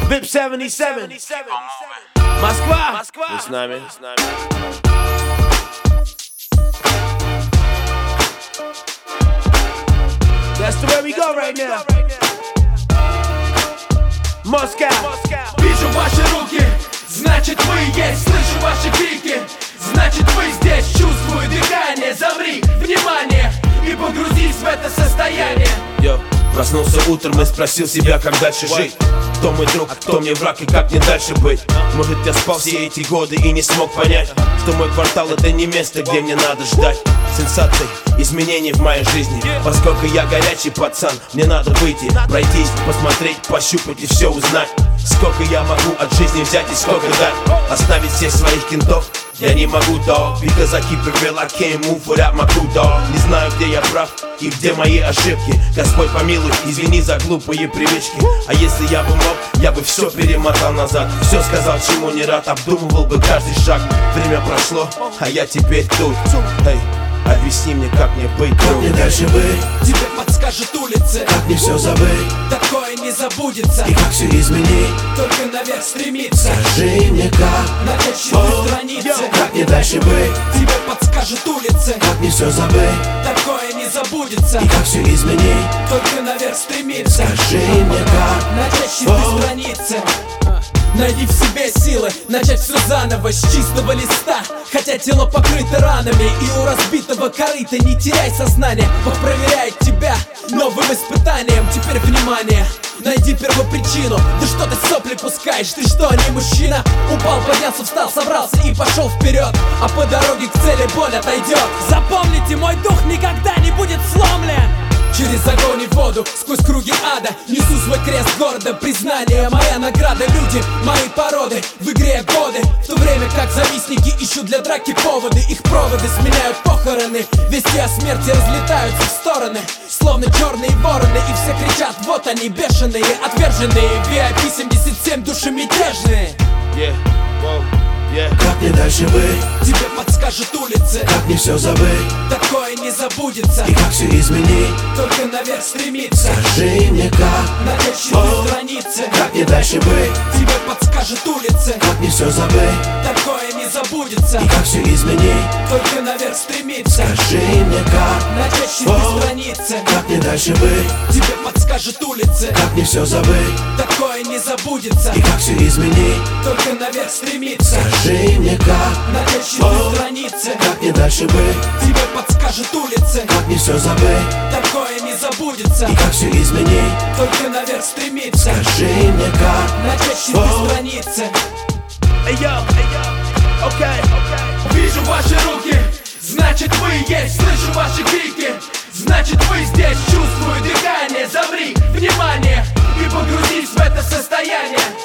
VIP 77. Москва. Вы с нами. That's the way we go right now. Москва. Вижу ваши руки, значит вы есть. Слышу ваши крики, значит вы здесь. Чувствую дыхание, замри, внимание, и погрузись в это состояние. Проснулся утром и спросил себя, как дальше жить. Кто мой друг, кто мне враг и как мне дальше быть? Может, я спал все эти годы и не смог понять, что мой квартал это не место, где мне надо ждать сенсаций, изменений в моей жизни. Поскольку я горячий пацан, мне надо выйти, пройтись, посмотреть, пощупать и все узнать. Сколько я могу от жизни взять и сколько дать. Оставить всех своих кентов я не могу, dog, because I keep it real, I can't move without my crew, dog. Не знаю, где я прав и где мои ошибки. Господь помилуй, извини за глупые привычки. А если я бы мог, я бы все перемотал назад. Все сказал, чему не рад, обдумывал бы каждый шаг. Время прошло, а я теперь тут. Эй, объясни мне, как мне быть, как мне дальше быть? Тебе подскажет улица, как мне все забыть? Такое не забудется. И как все изменить? Только наверх стремиться. Скажи мне, как начать чистить страницы. Как мне дальше быть? Тебе подскажет улица, как мне все забыть? Такое не забудется. И как все изменить? Только наверх стремиться. Скажи мне, как начать чистить страницы. Найди в себе силы, начать все заново с чистого листа. Хотя тело покрыто ранами, и у разбитого корыта не теряй сознание. Бог проверяет тебя новым испытанием. Теперь внимание, найди первопричину. Да что ты сопли пускаешь, ты что, не мужчина? Упал, поднялся, встал, собрался и пошел вперед. А по дороге к цели боль отойдет. Запомните, мой дух никогда не будет сломлен. Через огонь и воду, сквозь круги ада несу свой крест гордо, признание, моя награда. Люди, мои породы, в игре годы. В то время как завистники ищут для драки поводы. Их проводы сменяют похороны. Вести о смерти разлетаются в стороны, словно черные вороны. И все кричат, вот они бешеные, отверженные. VIP 77, души мятежные. Как мне дальше быть? Тебе подскажет улица, как мне все забыть? Такое не забудется. И как все изменить? Только наверх стремиться. Скажи мне, как начать чистить страницы. Как мне дальше быть? Тебе подскажет улица, как мне все забыть? Такое не забудется. И как все изменить? Только наверх стремиться. Скажи мне, как начать чистить страницы. Как мне дальше быть? Тебе подскажет улица, как мне все забыть? Такое не забудется. И как все изменить? Только наверх стремиться. Скажи мне, как начать чистить страницы. Как мне дальше быть? Тебе подскажет улица, как мне все забыть? Такое не забудется. И как все изменить? Только наверх стремиться. Скажи мне, как начать чистить страницы. Вижу ваши руки, значит вы есть. Слышу ваши крики, значит вы здесь. Чувствую дыхание, замри, внимание, и погрузись в это состояние.